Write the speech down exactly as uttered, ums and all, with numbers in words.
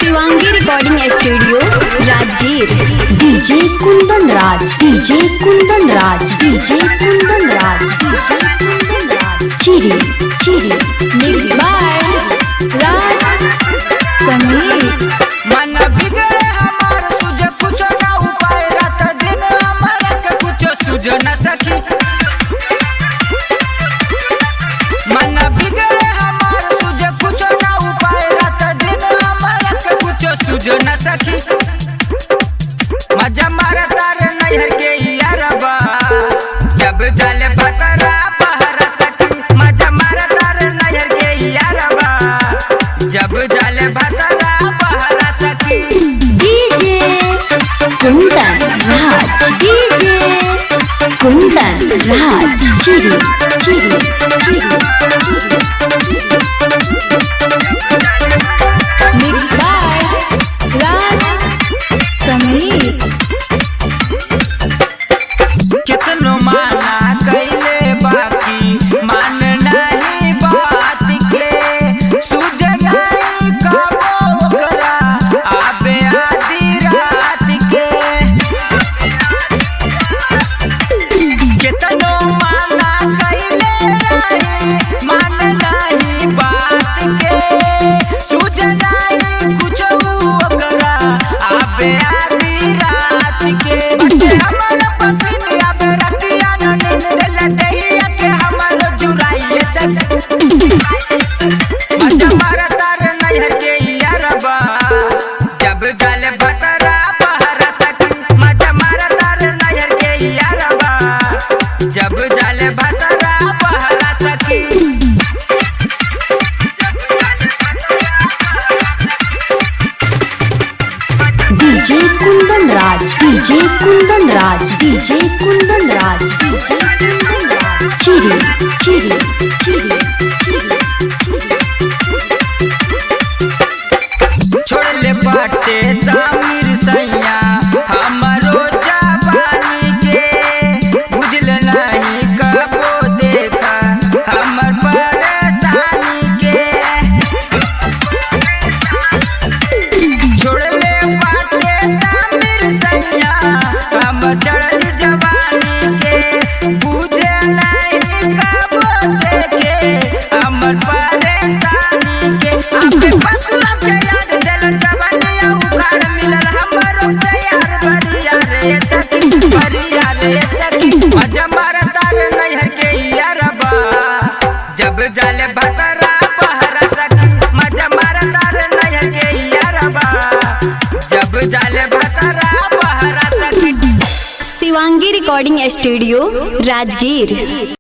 Shivangi recording studio Rajgir. DJ Kundan Raj DJ Kundan Raj DJ Kundan Raj DJ Kundan Raj चिरी चिरी mix by Raj Sameer. मन बिगड़े हमार तुझे कुछ ना उपाय, रात दिन हमारे के कुछ सूझ न सकी। मन बिगड़े हमार तुझे कुछ ना उपाय, रात दिन हमारे के कुछ सूझ न सकी। मजा मारा तार नैहर के यारबा, जब जाले भतरा पहरा सकी। मजा मारा तार नैहर के यारबा, जब जाले भतरा पहरा सकी। डीजे कुंदन राज डीजे कुंदन राज चिरी चिरी चिरी मिक्स बाय राज समीर। कितनो माना कैले बाकी मान नहीं बात के, सूझ नहीं कबो ओकरा आबे आधी रात के। कितनो माना कैले नहीं मान नहीं बात के, सूझ नहीं कुछ ओकरा आबे आधी रात के। बटे हमारा पसीने आबे रतिया न नींद दिल दहिया के हमारो जुराइए सक। मजा मारा तार नैहर के यारबा, जब जाले भतरा पहरा सकी। मजा मारा तार नैहर के यारबा, जब जाले भतरा पहरा सकी। DJ Kundan Raj DJ Kundan Raj DJ Kundan Raj DJ Kundan Raj चिरी चिरी चिरी छोड़ ले बाटे सामिर सैया हमरो जवानी के, बुझल नहीं कबो देखा हमर परेशानी के। छोड़ ले बाटे सामिर सैया हम चढ़ल जवानी के, बुझे नहीं कबो देखे हमर परेशानी के। आपे बसुरम के याद दिल जवानिया उखाड़ मिलल हमरो प्यार बरिया रे सखी बरिया रे सखी। मजा मारा तार नैहर के यारबा, जब जाले भतरा पहरा सकी। मजा मारा तार नैहर के यारबा, जब जाले भतरा पहरा सकी। Shivangi recording studio Rajgir.